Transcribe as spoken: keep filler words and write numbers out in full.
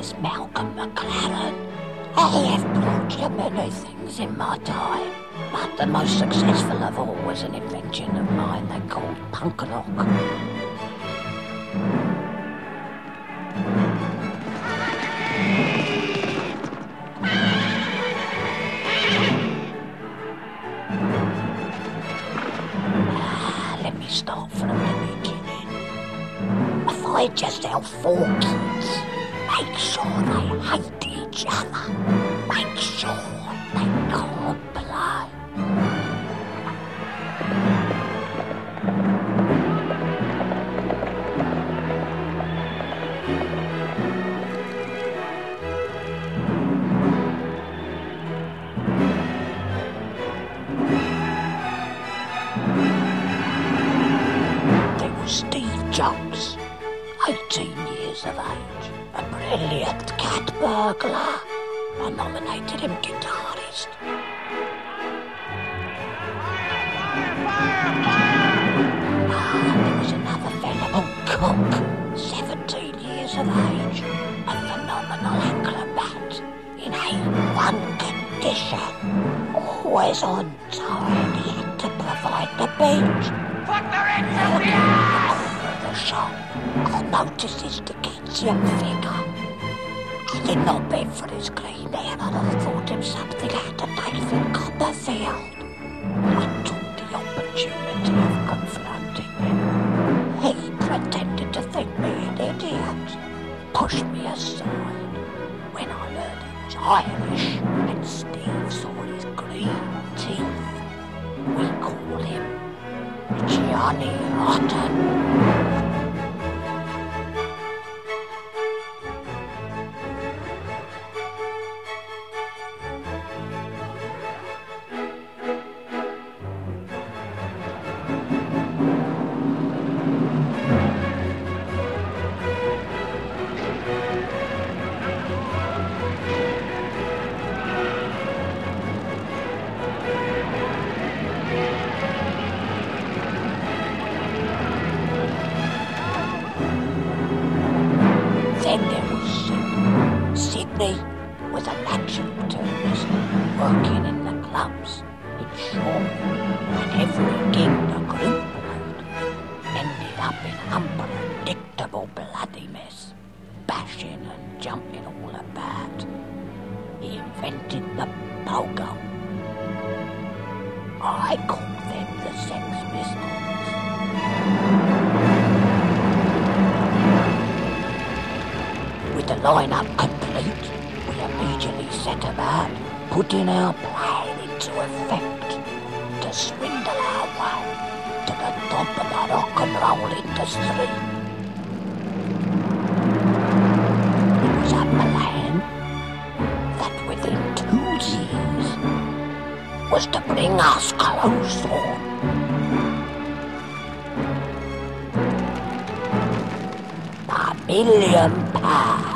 is Malcolm McLaren. I have brought you many things in my time, but the most successful of all was an invention of mine they called Punk-a-Lock. Ah, let me start from the beginning. If I just help four kids, make sure they hate each other, make sure they can't play. There was Steve Jobs, eighteen years of age, a brilliant cat burglar. I nominated him guitarist. Ah, there was another fella, oh, Cook, seventeen years of age, a phenomenal acrobat in a one condition. Always on time, he had to provide the beach. Put the ring down! The shop, I noticed his Dickensian figure. Had it not been for his clean hair, I'd have thought him something out of David Copperfield. I took the opportunity of confronting him. He pretended to think me an idiot, pushed me aside. When I learned he was Irish and Steve saw his green teeth, we called him Johnny Rotten. Then there was Sydney. Sydney was a natural tourist working in the clubs in Shore, and every gig the group played ended up in unpredictable bloody mess, bashing and jumping all about. He invented the pogo. I call them the Sex Pistols. With the line-up complete, we immediately set about putting our plan into effect to swindle our way to the top of the rock and roll industry. It was a plan that within two years was to bring us close on. A million pounds.